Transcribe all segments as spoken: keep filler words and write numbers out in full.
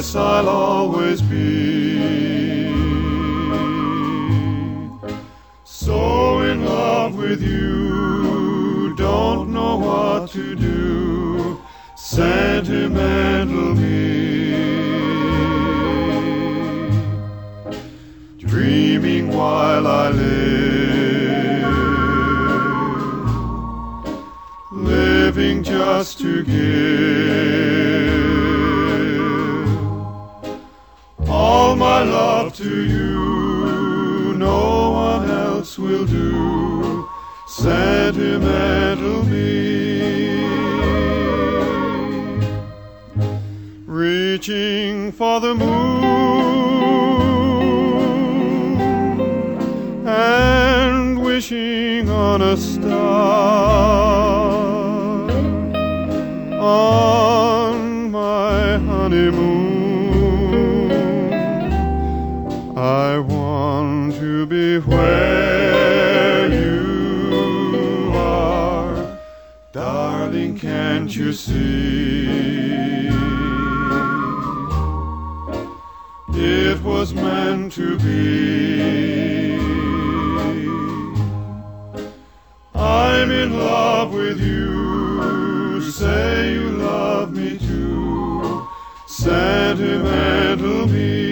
yes, I'll always be. So in love with you, don't know what to do, sentimental me. Dreaming while I live, living just to give all my love to you, no one else will do, sentimental me. Reaching for the moon and wishing on a star on my honeymoon. I want to be where you are, darling, can't you see? It was meant to be. I'm in love with you, say you love me too, sentimental me.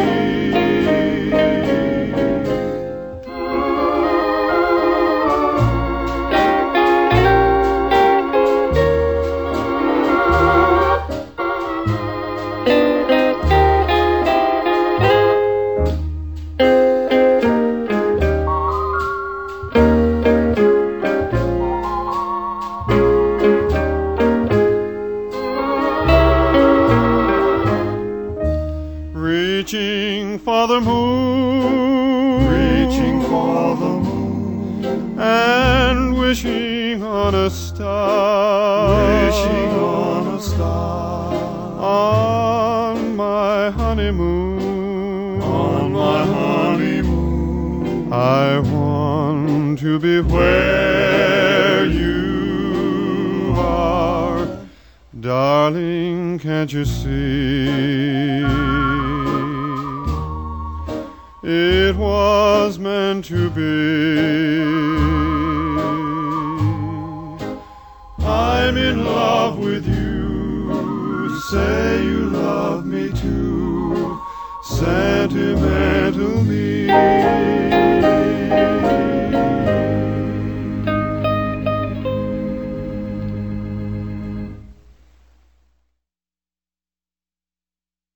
Reaching for the moon, reaching for the moon, and wishing on a star, wishing on a star, on my honeymoon, on my honeymoon. I want to be where you are, darling, can't you see? It was meant to be. I'm in love with you, say you love me too, sentimental me.